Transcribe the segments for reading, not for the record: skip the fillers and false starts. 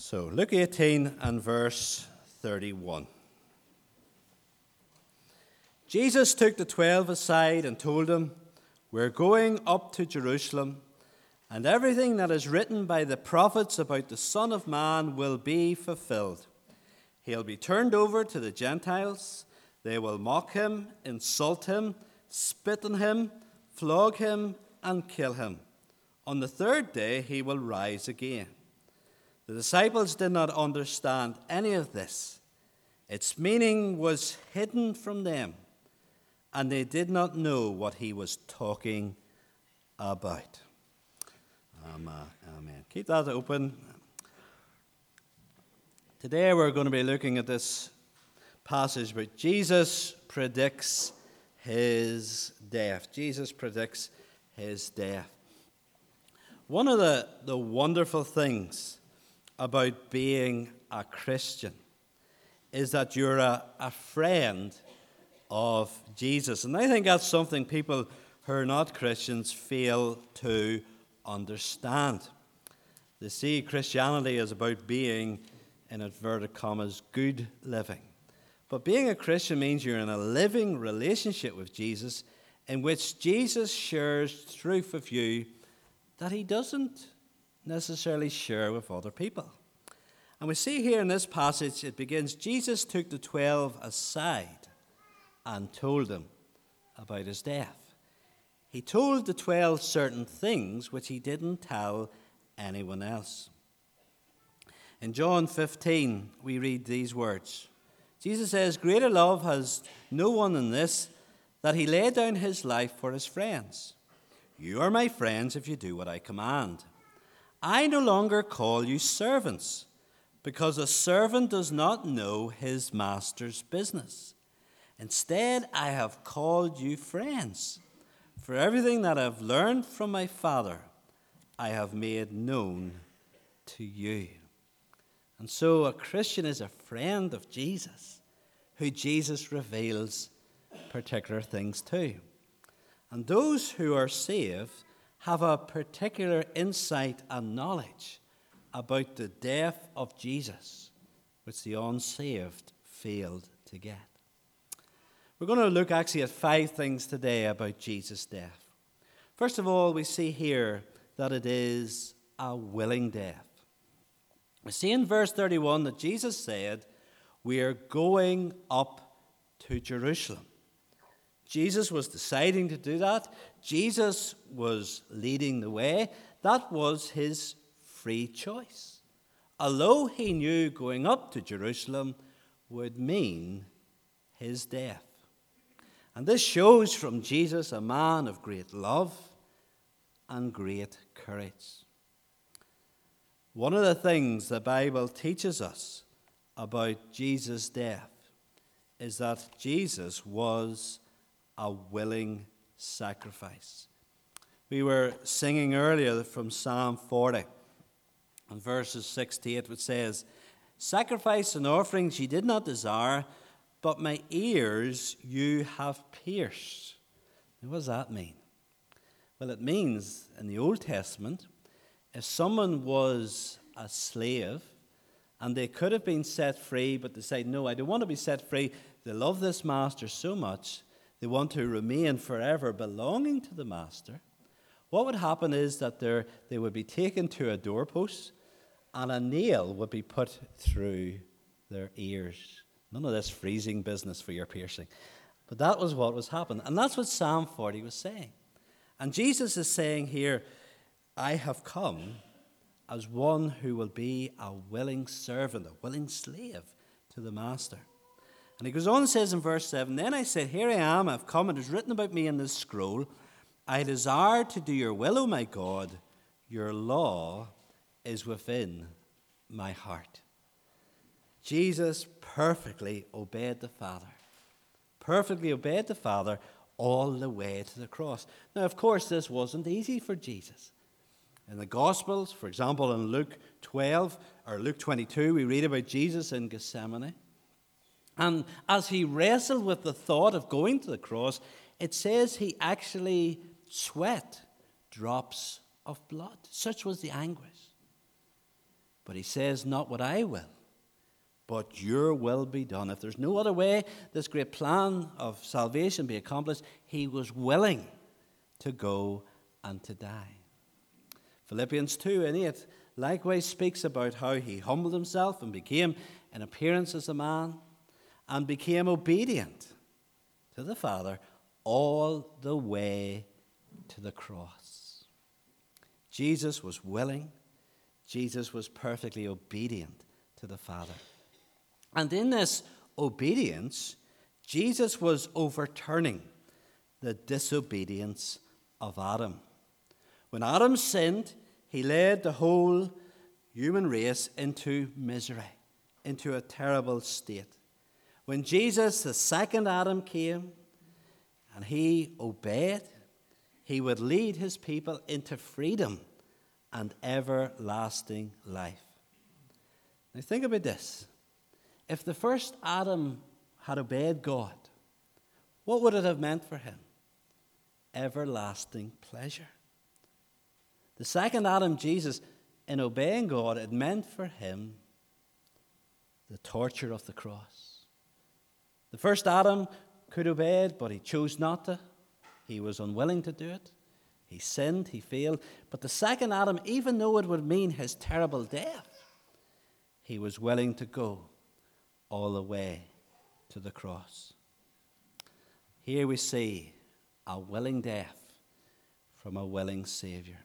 So, Luke 18 and verse 31. Jesus took the 12 aside and told them, "We're going up to Jerusalem, and everything that is written by the prophets about the Son of Man will be fulfilled. He'll be turned over to the Gentiles. They will mock him, insult him, spit on him, flog him, and kill him. On the third day he will rise again." The disciples did not understand any of this. Its meaning was hidden from them, and they did not know what he was talking about. Amen. Keep that open. Today we're going to be looking at this passage where Jesus predicts his death. Jesus predicts his death. One of the wonderful things about being a Christian is that you're a friend of Jesus. And I think that's something people who are not Christians fail to understand. They see Christianity as about being, in inverted commas, good living. But being a Christian means you're in a living relationship with Jesus in which Jesus shares truth with you that he doesn't necessarily share with other people. And we see here in this passage, it begins, Jesus took the 12 aside and told them about his death. He told the 12 certain things which he didn't tell anyone else. In John 15, we read these words. Jesus says, "Greater love has no one than this, that he laid down his life for his friends. You are my friends if you do what I command. I no longer call you servants, because a servant does not know his master's business. Instead, I have called you friends, for everything that I have learned from my Father, I have made known to you." And so a Christian is a friend of Jesus, who Jesus reveals particular things to. And those who are saved have a particular insight and knowledge about the death of Jesus, which the unsaved failed to get. We're going to look actually at 5 things today about Jesus' death. First of all, we see here that it is a willing death. We see in verse 31 that Jesus said, "We are going up to Jerusalem." Jesus was deciding to do that. Jesus was leading the way. That was his free choice. Although he knew going up to Jerusalem would mean his death. And this shows from Jesus a man of great love and great courage. One of the things the Bible teaches us about Jesus' death is that Jesus was a willing sacrifice. We were singing earlier from Psalm 40, and verses 6 to 8, which says, "Sacrifice and offerings ye did not desire, but my ears you have pierced." Now, what does that mean? Well, it means in the Old Testament, if someone was a slave and they could have been set free, but they say, "No, I don't want to be set free." They love this master so much, they want to remain forever belonging to the master. What would happen is that they would be taken to a doorpost and a nail would be put through their ears. None of this freezing business for your piercing. But that was what was happening. And that's what Psalm 40 was saying. And Jesus is saying here, "I have come as one who will be a willing servant, a willing slave to the master." And he goes on and says in verse 7, "Then I said, Here I am, I've come, it is written about me in this scroll. I desire to do your will, O my God. Your law is within my heart." Jesus perfectly obeyed the Father. Perfectly obeyed the Father all the way to the cross. Now, of course, this wasn't easy for Jesus. In the Gospels, for example, in Luke 12 or Luke 22, we read about Jesus in Gethsemane. And as he wrestled with the thought of going to the cross, it says he actually sweat drops of blood. Such was the anguish. But he says, not what I will, but your will be done. If there's no other way this great plan of salvation be accomplished, he was willing to go and to die. Philippians 2:8 likewise speaks about how he humbled himself and became in appearance as a man and became obedient to the Father all the way to the cross. Jesus was willing. Jesus was perfectly obedient to the Father. And in this obedience, Jesus was overturning the disobedience of Adam. When Adam sinned, he led the whole human race into misery, into a terrible state. When Jesus, the second Adam, came and he obeyed, he would lead his people into freedom and everlasting life. Now think about this. If the first Adam had obeyed God, what would it have meant for him? Everlasting pleasure. The second Adam, Jesus, in obeying God, it meant for him the torture of the cross. The first Adam could obey it, but he chose not to. He was unwilling to do it. He sinned, he failed. But the second Adam, even though it would mean his terrible death, he was willing to go all the way to the cross. Here we see a willing death from a willing Savior.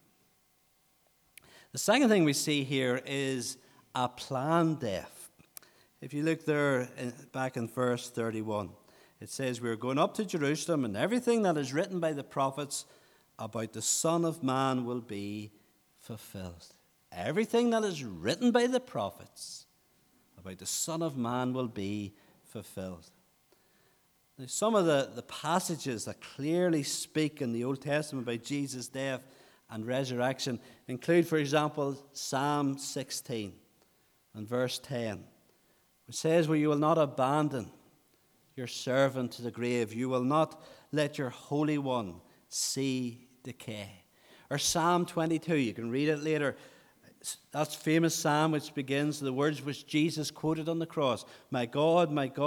The second thing we see here is a planned death. If you look there back in verse 31, it says, "We're going up to Jerusalem, and everything that is written by the prophets about the Son of Man will be fulfilled." Everything that is written by the prophets about the Son of Man will be fulfilled. Now, some of the passages that clearly speak in the Old Testament about Jesus' death and resurrection include, for example, Psalm 16 and verse 10, which says, "Where you will not abandon your servant to the grave, you will not let your Holy One see decay." Or Psalm 22, you can read it later. That famous psalm which begins the words which Jesus quoted on the cross, my God,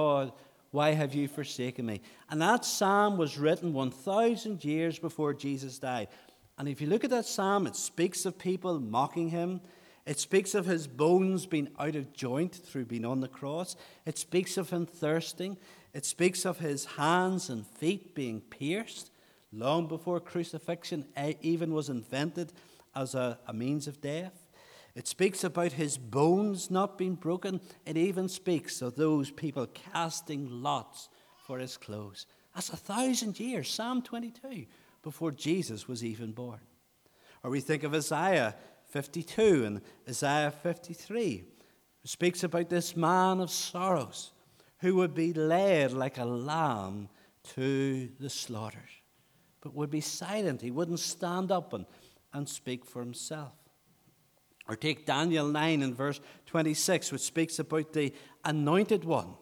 why have you forsaken me?" And that psalm was written 1,000 years before Jesus died. And if you look at that psalm, it speaks of people mocking him. It speaks of his bones being out of joint through being on the cross. It speaks of him thirsting. It speaks of his hands and feet being pierced long before crucifixion even was invented as a means of death. It speaks about his bones not being broken. It even speaks of those people casting lots for his clothes. That's 1,000 years, Psalm 22, before Jesus was even born. Or we think of Isaiah 52 and Isaiah 53. It speaks about this man of sorrows who would be led like a lamb to the slaughter, but would be silent. He wouldn't stand up and speak for himself. Or take Daniel 9 and verse 26, which speaks about the anointed one.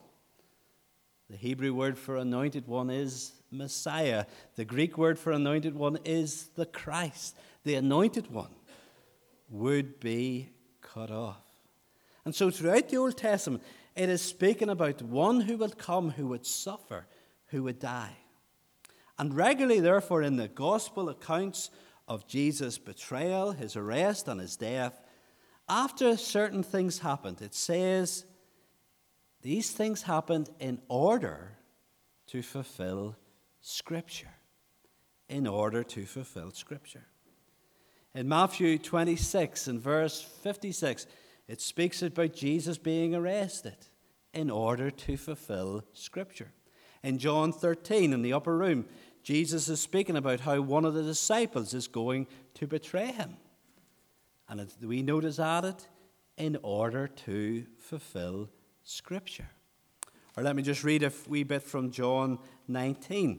The Hebrew word for anointed one is Messiah. The Greek word for anointed one is the Christ. The anointed one would be cut off. And so throughout the Old Testament, it is speaking about one who would come, who would suffer, who would die. And regularly, therefore, in the gospel accounts of Jesus' betrayal, his arrest, and his death, after certain things happened, it says these things happened in order to fulfill Scripture. In order to fulfill Scripture. In Matthew 26 and verse 56, it speaks about Jesus being arrested in order to fulfill Scripture. In John 13, in the upper room, Jesus is speaking about how one of the disciples is going to betray him. And we notice added, in order to fulfill Scripture. Or let me just read a wee bit from John 19.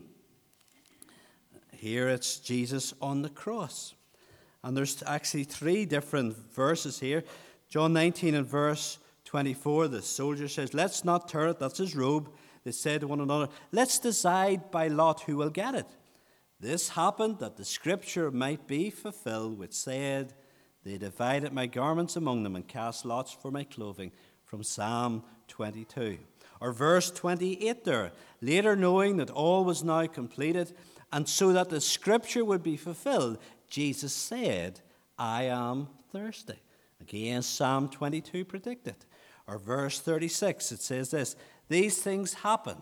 Here it's Jesus on the cross. And there's actually 3 different verses here. John 19 and verse 24, the soldier says, "Let's not tear it," that's his robe. They said to one another, "Let's decide by lot who will get it." This happened that the Scripture might be fulfilled, which said, They divided my garments among them and cast lots for my clothing, from Psalm 22. Or verse 28 there. Later, knowing that all was now completed, and so that the scripture would be fulfilled, Jesus said, I am thirsty. Again, Psalm 22 predicted. Or verse 36, it says this, these things happened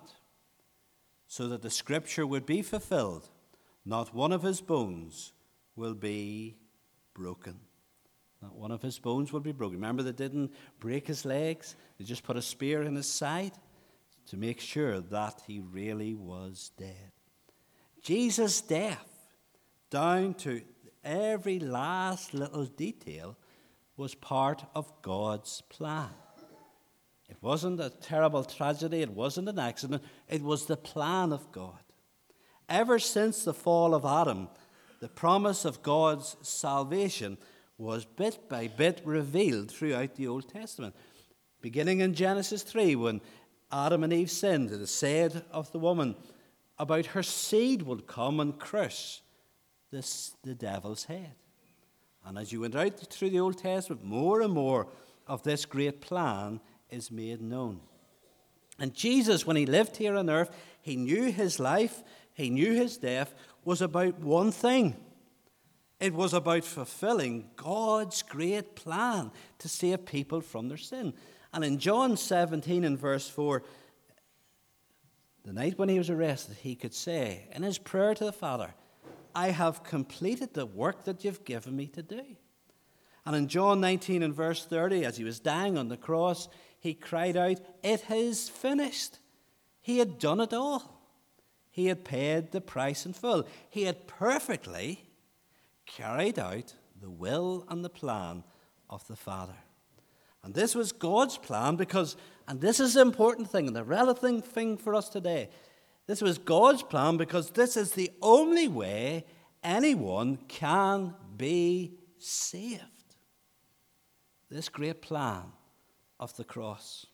so that the scripture would be fulfilled. Not one of his bones will be broken. Not one of his bones will be broken. Remember, they didn't break his legs. They just put a spear in his side to make sure that he really was dead. Jesus' death, down to every last little detail, was part of God's plan. It wasn't a terrible tragedy. It wasn't an accident. It was the plan of God. Ever since the fall of Adam, the promise of God's salvation was bit by bit revealed throughout the Old Testament. Beginning in Genesis 3, when Adam and Eve sinned, it is said of the woman about her seed would come and crush the devil's head. And as you went out through the Old Testament, more and more of this great plan is made known. And Jesus, when he lived here on earth, he knew his life, he knew his death was about one thing. It was about fulfilling God's great plan to save people from their sin. And in John 17 and verse 4, the night when he was arrested, he could say in his prayer to the Father, I have completed the work that you've given me to do. And in John 19 and verse 30, as he was dying on the cross, he cried out, it is finished. He had done it all. He had paid the price in full. He had perfectly carried out the will and the plan of the Father. And this was God's plan because, and this is the important thing, and the relevant thing for us today, this was God's plan because this is the only way anyone can be saved. This great plan of the cross.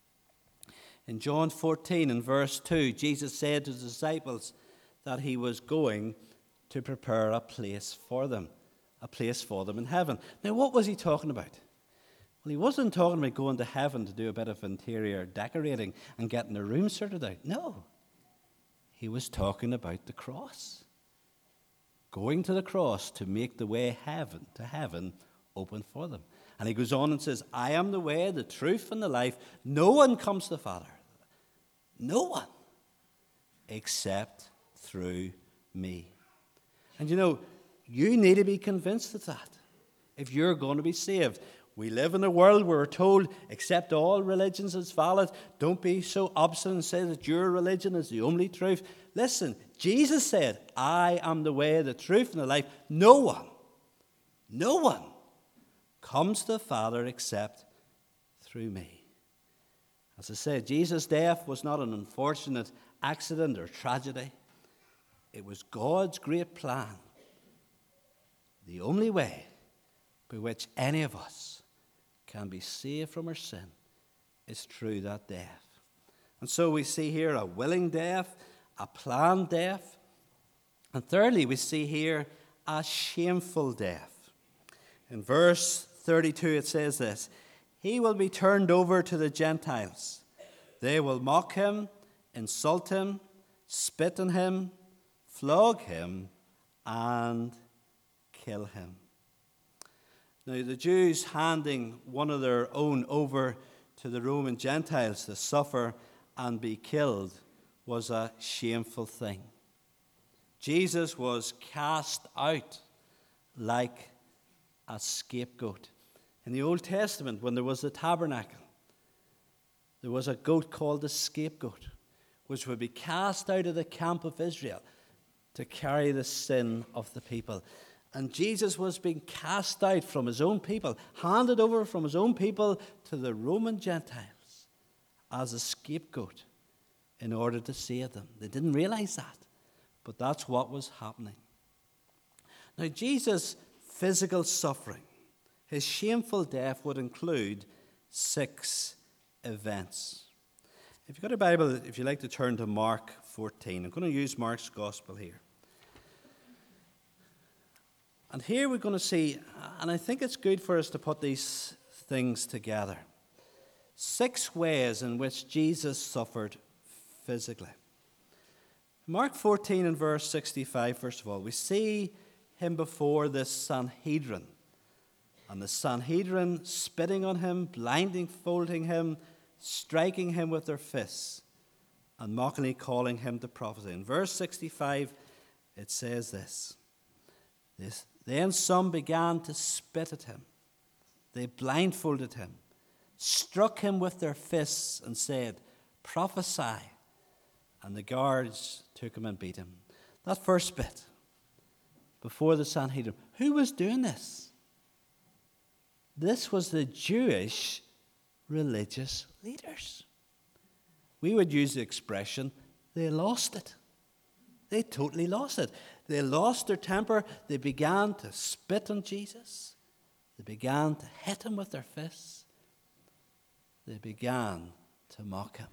In John 14 and verse 2, Jesus said to his disciples that he was going to prepare a place for them in heaven. Now, what was he talking about? Well, he wasn't talking about going to heaven to do a bit of interior decorating and getting the room sorted out. No. He was talking about the cross. Going to the cross to make the way to heaven open for them. And he goes on and says, I am the way, the truth, and the life. No one comes to the Father. No one. Except through me. And you know, you need to be convinced of that if you're going to be saved. We live in a world where we're told, accept all religions as valid. Don't be so obstinate and say that your religion is the only truth. Listen, Jesus said, I am the way, the truth, and the life. No one comes to the Father except through me. As I said, Jesus' death was not an unfortunate accident or tragedy. It was God's great plan. The only way by which any of us can be saved from our sin is through that death. And so we see here a willing death, a planned death, and thirdly, we see here a shameful death. In verse 32, it says this, he will be turned over to the Gentiles. They will mock him, insult him, spit on him, flog him, and kill him. Now, the Jews handing one of their own over to the Roman Gentiles to suffer and be killed was a shameful thing. Jesus was cast out like a scapegoat. In the Old Testament, when there was the tabernacle, there was a goat called the scapegoat, which would be cast out of the camp of Israel to carry the sin of the people. And Jesus was being cast out from his own people, handed over from his own people to the Roman Gentiles as a scapegoat in order to save them. They didn't realize that, but that's what was happening. Now, Jesus' physical suffering, his shameful death, would include 6 events. If you've got a Bible, if you'd like to turn to Mark 14, I'm going to use Mark's Gospel here. And here we're going to see, and I think it's good for us to put these things together, 6 ways in which Jesus suffered physically. Mark 14 and verse 65, first of all, we see him before this Sanhedrin. And the Sanhedrin spitting on him, blindfolding him, striking him with their fists, and mockingly calling him to prophesy. In verse 65, it says this. Then some began to spit at him. They blindfolded him, struck him with their fists, and said, "Prophesy." And the guards took him and beat him. That first bit, before the Sanhedrin. Who was doing this? This was the Jewish religious leaders. We would use the expression, they lost it. They totally lost it. They lost their temper. They began to spit on Jesus. They began to hit him with their fists. They began to mock him.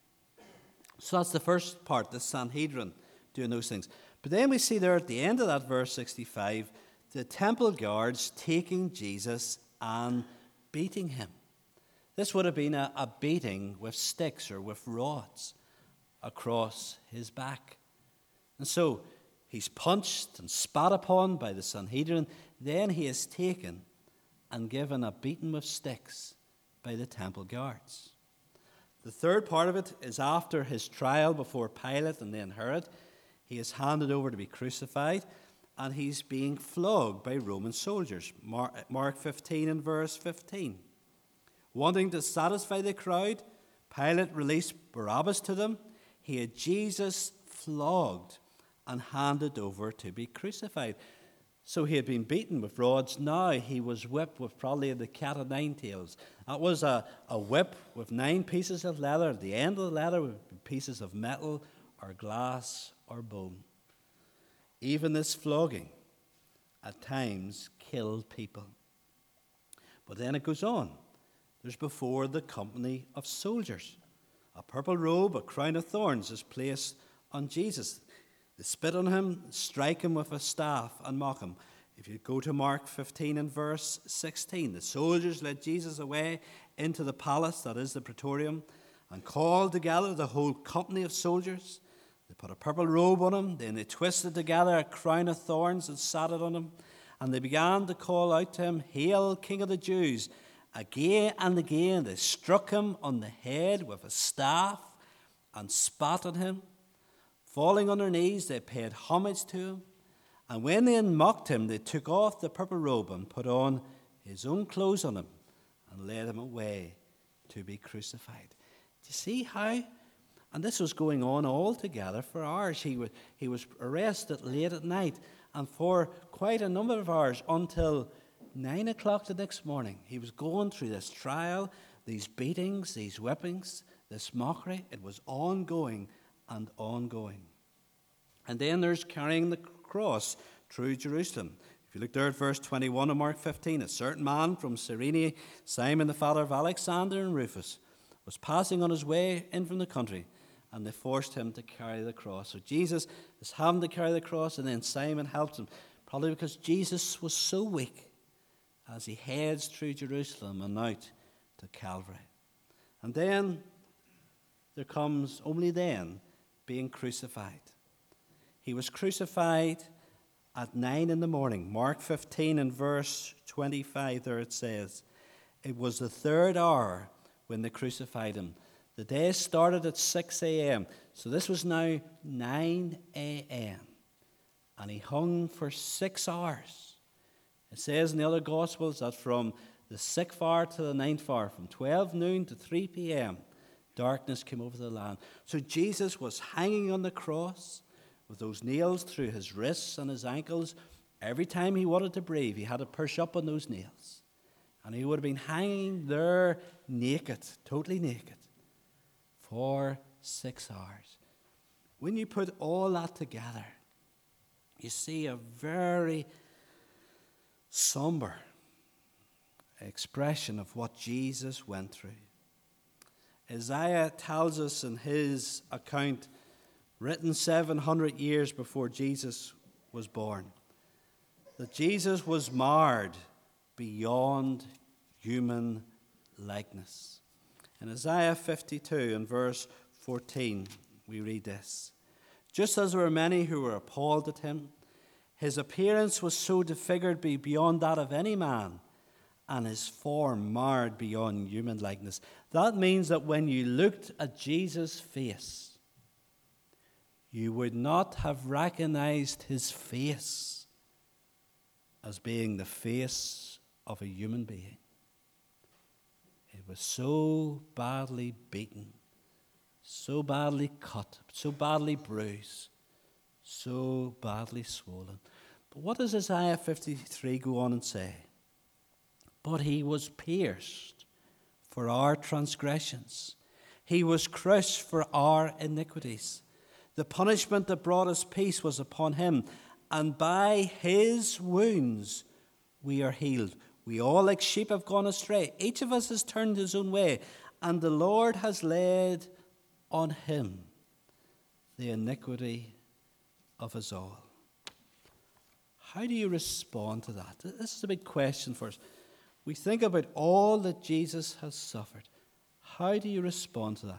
So that's the first part, the Sanhedrin doing those things. But then we see there at the end of that verse 65, the temple guards taking Jesus and beating him. This would have been a beating with sticks or with rods across his back. And so he's punched and spat upon by the Sanhedrin. Then he is taken and given a beating with sticks by the temple guards. The third part of it is after his trial before Pilate and then Herod. He is handed over to be crucified, and he's being flogged by Roman soldiers. Mark 15 and verse 15. Wanting to satisfy the crowd, Pilate released Barabbas to them. He had Jesus flogged and handed over to be crucified. So he had been beaten with rods. Now he was whipped with probably the cat o' nine tails. That was a whip with 9 pieces of leather. At the end of the leather would be pieces of metal or glass or bone. Even this flogging at times killed people. But then it goes on. There's before the company of soldiers. A purple robe, a crown of thorns is placed on Jesus. They spit on him, strike him with a staff, and mock him. If you go to Mark 15 and verse 16, the soldiers led Jesus away into the palace, that is the praetorium, and called together the whole company of soldiers. They put a purple robe on him, then they twisted together a crown of thorns and sat it on him. And they began to call out to him, "Hail, King of the Jews!" Again and again they struck him on the head with a staff and spat on him. Falling on their knees, they paid homage to him. And when they had mocked him, they took off the purple robe and put on his own clothes on him and led him away to be crucified. Do you see how? And this was going on all together for hours. He was arrested late at night, and for quite a number of hours until 9 o'clock the next morning. He was going through this trial, these beatings, these whippings, this mockery. It was ongoing and ongoing. And then there's carrying the cross through Jerusalem. If you look there at verse 21 of Mark 15, a certain man from Cyrene, Simon the father of Alexander and Rufus, was passing on his way in from the country, and they forced him to carry the cross. So Jesus is having to carry the cross, and then Simon helps him, probably because Jesus was so weak as he heads through Jerusalem and out to Calvary. And then there comes, only then, being crucified. He was crucified at 9 in the morning. Mark 15 and verse 25, there it says, it was the 3rd hour when they crucified him. The day started at 6 a.m. So this was now 9 a.m. And he hung for 6 hours. It says in the other Gospels that from the 6th hour to the 9th hour, from 12 noon to 3 p.m., darkness came over the land. So Jesus was hanging on the cross with those nails through his wrists and his ankles. Every time he wanted to breathe, he had to push up on those nails. And he would have been hanging there naked, totally naked, for 6 hours. When you put all that together, you see a very somber expression of what Jesus went through. Isaiah tells us in his account, written 700 years before Jesus was born, that Jesus was marred beyond human likeness. In Isaiah 52 and verse 14, we read this. Just as there were many who were appalled at him, his appearance was so disfigured beyond that of any man, and his form marred beyond human likeness. That means that when you looked at Jesus' face, you would not have recognized his face as being the face of a human being. It was so badly beaten, so badly cut, so badly bruised, so badly swollen. But what does Isaiah 53 go on and say? But he was pierced for our transgressions. He was crushed for our iniquities. The punishment that brought us peace was upon him, and by his wounds we are healed. We all like sheep have gone astray. Each of us has turned his own way, and the Lord has laid on him the iniquity of us all. How do you respond to that? This is a big question for us. We think about all that Jesus has suffered. How do you respond to that?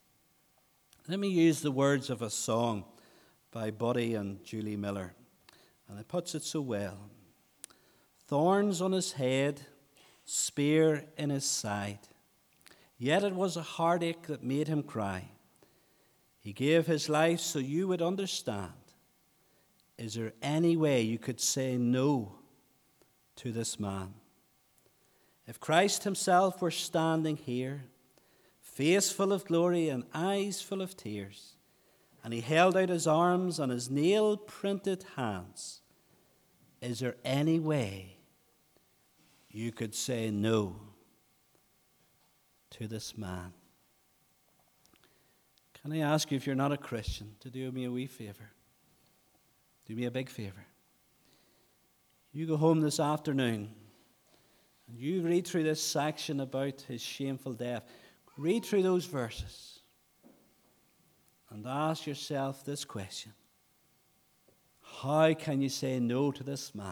Let me use the words of a song by Buddy and Julie Miller, and it puts it so well. Thorns on his head, spear in his side, yet it was a heartache that made him cry. He gave his life so you would understand. Is there any way you could say no to this man? If Christ himself were standing here, face full of glory and eyes full of tears, and he held out his arms and his nail-printed hands, is there any way you could say no to this man? Can I ask you, if you're not a Christian, to do me a wee favor? Do me a big favor. You go home this afternoon and you read through this section about his shameful death. Read through those verses and ask yourself this question. How can you say no to this man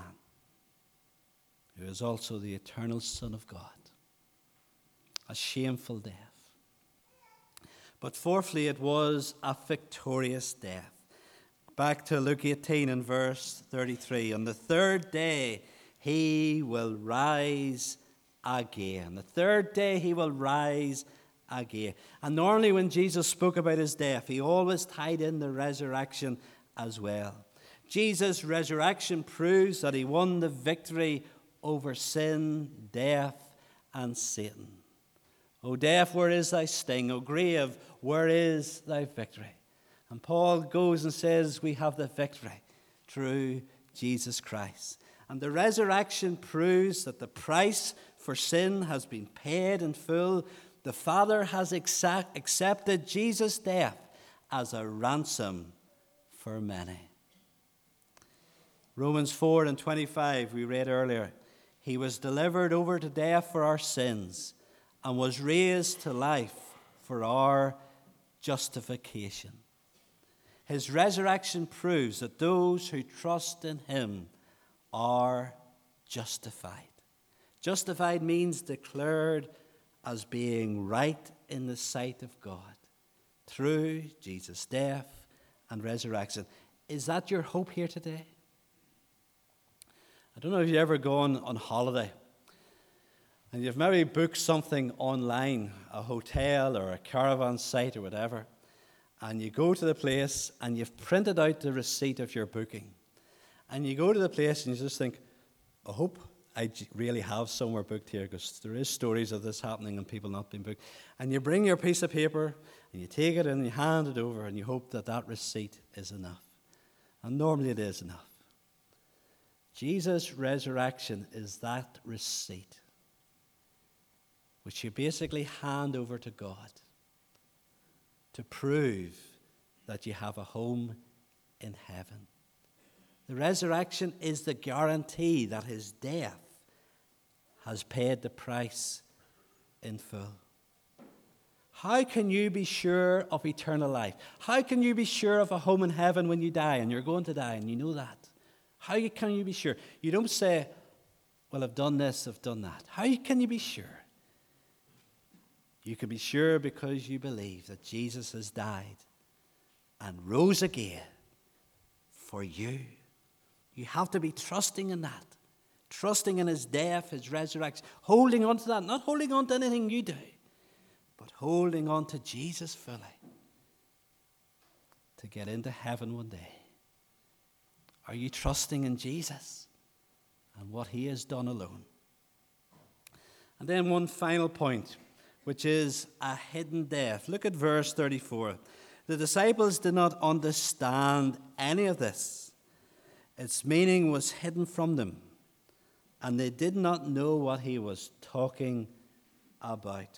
who is also the eternal Son of God? A shameful death. But fourthly, it was a victorious death. Back to Luke 18 and verse 33. On the third day, he will rise again. The third day, he will rise again. And normally when Jesus spoke about his death, he always tied in the resurrection as well. Jesus' resurrection proves that he won the victory over sin, death, and Satan. O death, where is thy sting? O grave, where is thy victory? And Paul goes and says we have the victory through Jesus Christ. And the resurrection proves that the price for sin has been paid in full. The Father has accepted Jesus' death as a ransom for many. Romans 4 and 25, we read earlier, he was delivered over to death for our sins and was raised to life for our justification. His resurrection proves that those who trust in him are justified. Justified means declared as being right in the sight of God through Jesus' death and resurrection. Is that your hope here today? I don't know if you've ever gone on holiday and you've maybe booked something online, a hotel or a caravan site or whatever, and you go to the place and you've printed out the receipt of your booking. And you go to the place and you just think, I hope I really have somewhere booked here, because there is stories of this happening and people not being booked. And you bring your piece of paper and you take it and you hand it over and you hope that that receipt is enough. And normally it is enough. Jesus' resurrection is that receipt, which you basically hand over to God to prove that you have a home in heaven. The resurrection is the guarantee that his death has paid the price in full. How can you be sure of eternal life? How can you be sure of a home in heaven when you die and you're going to die and you know that? How can you be sure? You don't say, well, I've done this, I've done that. How can you be sure? You can be sure because you believe that Jesus has died and rose again for you. You have to be trusting in that. Trusting in his death, his resurrection. Holding on to that. Not holding on to anything you do, but holding on to Jesus fully to get into heaven one day. Are you trusting in Jesus and what he has done alone? And then one final point, which is a hidden death. Look at verse 34. The disciples did not understand any of this. Its meaning was hidden from them, and they did not know what he was talking about.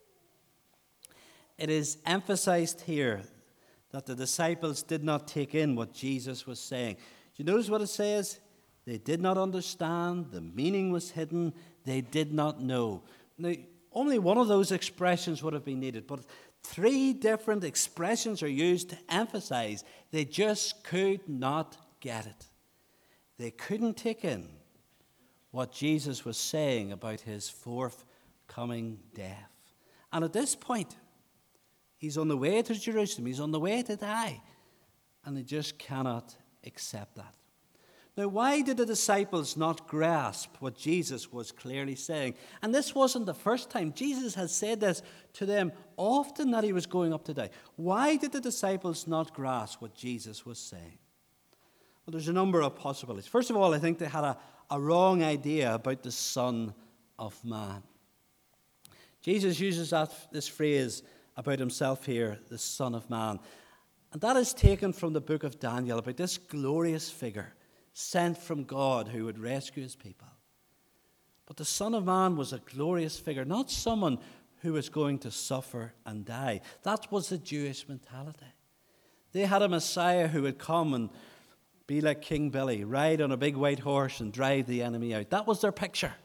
It is emphasized here that the disciples did not take in what Jesus was saying. Do you notice what it says? They did not understand. The meaning was hidden. They did not know. Now, only one of those expressions would have been needed, but 3 different expressions are used to emphasize they just could not get it. They couldn't take in what Jesus was saying about his forthcoming death. And at this point, he's on the way to Jerusalem. He's on the way to die. And they just cannot accept that. Now, why did the disciples not grasp what Jesus was clearly saying? And this wasn't the first time. Jesus has said this to them often, that he was going up to die. Why did the disciples not grasp what Jesus was saying? Well, there's a number of possibilities. First of all, I think they had a wrong idea about the Son of Man. Jesus uses this phrase about himself here, the Son of Man. And that is taken from the book of Daniel, about this glorious figure sent from God who would rescue his people. But the Son of Man was a glorious figure, not someone who was going to suffer and die. That was the Jewish mentality. They had a Messiah who would come and be like King Billy, ride on a big white horse and drive the enemy out. That was their picture.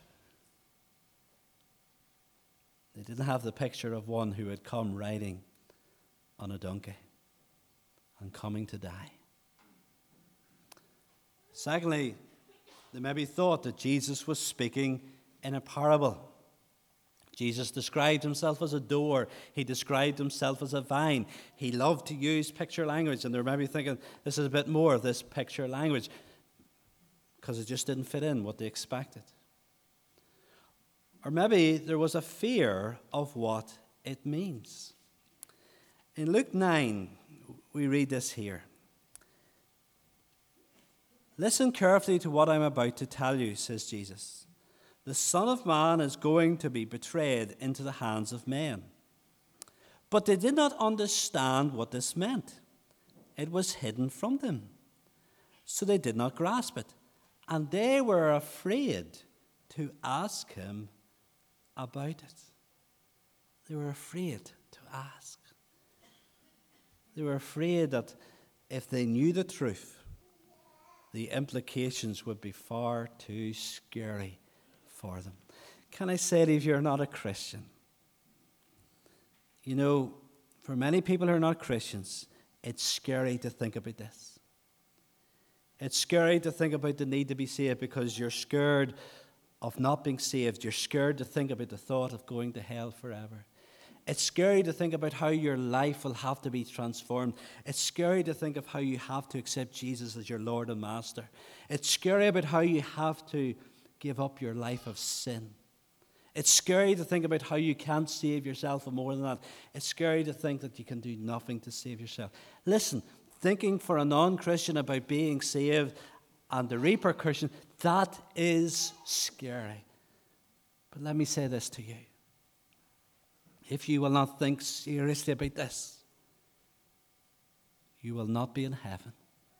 They didn't have the picture of one who had come riding on a donkey and coming to die. Secondly, they maybe thought that Jesus was speaking in a parable. Jesus described himself as a door. He described himself as a vine. He loved to use picture language, and they're maybe thinking this is a bit more of this picture language because it just didn't fit in what they expected. Or maybe there was a fear of what it means. In Luke 9, we read this here. Listen carefully to what I'm about to tell you, says Jesus. The Son of Man is going to be betrayed into the hands of men. But they did not understand what this meant. It was hidden from them, so they did not grasp it. And they were afraid to ask him about it. They were afraid to ask. They were afraid that if they knew the truth, the implications would be far too scary for them. Can I say to you, if you're not a Christian, you know, for many people who are not Christians, it's scary to think about this. It's scary to think about the need to be saved because you're scared of not being saved. You're scared to think about the thought of going to hell forever. It's scary to think about how your life will have to be transformed. It's scary to think of how you have to accept Jesus as your Lord and Master. It's scary about how you have to give up your life of sin. It's scary to think about how you can't save yourself, and more than that, it's scary to think that you can do nothing to save yourself. Listen, thinking for a non-Christian about being saved and the repercussion, that is scary. But let me say this to you. If you will not think seriously about this, you will not be in heaven.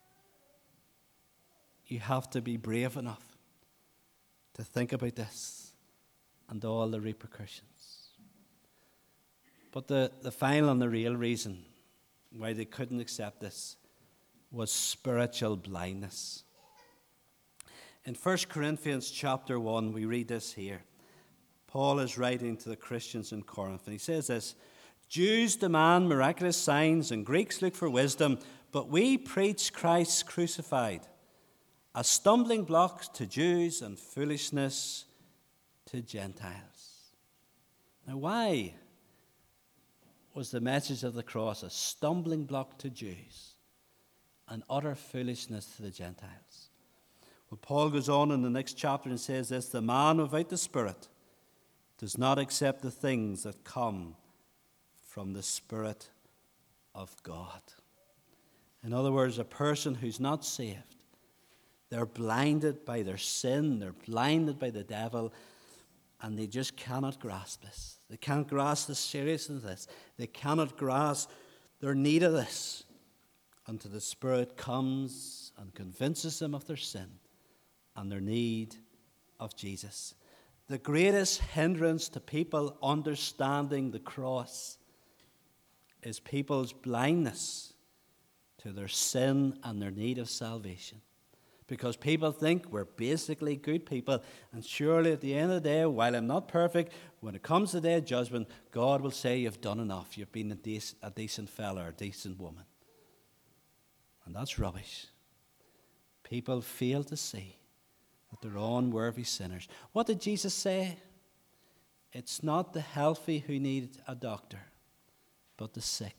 You have to be brave enough to think about this and all the repercussions. But the final and the real reason why they couldn't accept this was spiritual blindness. In 1 Corinthians chapter 1, we read this here. Paul is writing to the Christians in Corinth, and he says this, Jews demand miraculous signs and Greeks look for wisdom, but we preach Christ crucified. a stumbling block to Jews and foolishness to Gentiles. Now, why was the message of the cross a stumbling block to Jews and utter foolishness to the Gentiles? Well, Paul goes on in the next chapter and says this: the man without the Spirit does not accept the things that come from the Spirit of God. In other words, a person who's not saved, they're blinded by their sin, they're blinded by the devil, and they just cannot grasp this. They can't grasp the seriousness of this. They cannot grasp their need of this until the Spirit comes and convinces them of their sin and their need of Jesus. The greatest hindrance to people understanding the cross is people's blindness to their sin and their need of salvation. Because people think we're basically good people, and surely at the end of the day, while I'm not perfect, when it comes to the day of judgment, God will say you've done enough. You've been a decent fella or a decent woman. And that's rubbish. People fail to see that they're unworthy sinners. What did Jesus say? It's not the healthy who need a doctor, but the sick.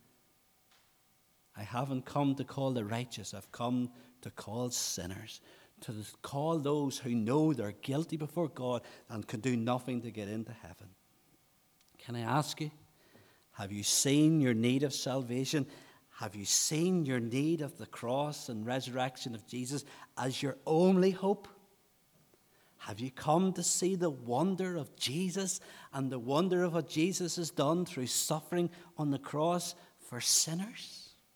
I haven't come to call the righteous. I've come to call sinners, to call those who know they're guilty before God and can do nothing to get into heaven. Can I ask you, have you seen your need of salvation? Have you seen your need of the cross and resurrection of Jesus as your only hope? Have you come to see the wonder of Jesus and the wonder of what Jesus has done through suffering on the cross for sinners?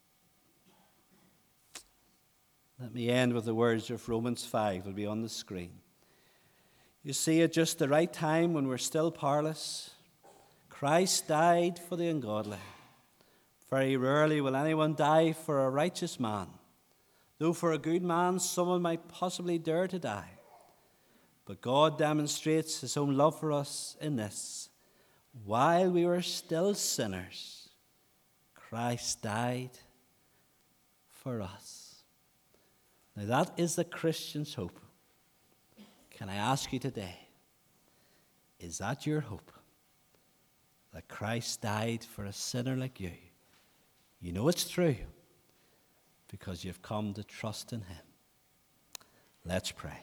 Let me end with the words of Romans 5. It'll be on the screen. You see, at just the right time when we're still powerless, Christ died for the ungodly. Very rarely will anyone die for a righteous man, though for a good man someone might possibly dare to die. But God demonstrates his own love for us in this: while we were still sinners, Christ died for us. Now that is the Christian's hope. Can I ask you today, is that your hope? That Christ died for a sinner like you? You know it's true because you've come to trust in him. Let's pray.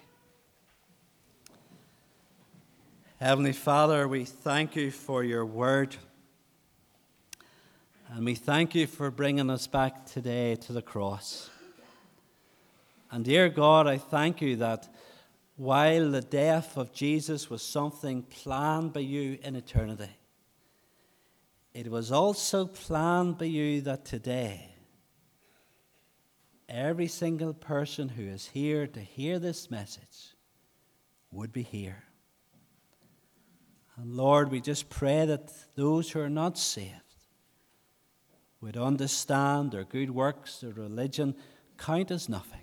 Heavenly Father, we thank you for your word. And we thank you for bringing us back today to the cross. And dear God, I thank you that while the death of Jesus was something planned by you in eternity, it was also planned by you that today, every single person who is here to hear this message would be here. And Lord, we just pray that those who are not saved would understand their good works, their religion, count as nothing.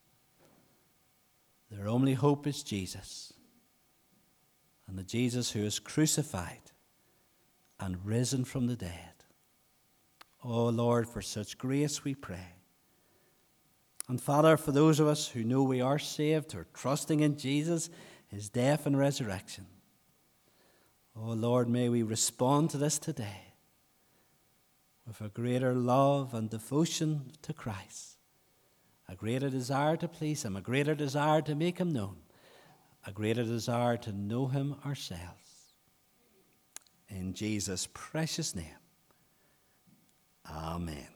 Their only hope is Jesus, and the Jesus who is crucified and risen from the dead. Oh Lord, for such grace we pray. And Father, for those of us who know we are saved, or trusting in Jesus, his death and resurrection, oh Lord, may we respond to this today with a greater love and devotion to Christ. A greater desire to please him, a greater desire to make him known, a greater desire to know him ourselves. In Jesus' precious name, amen.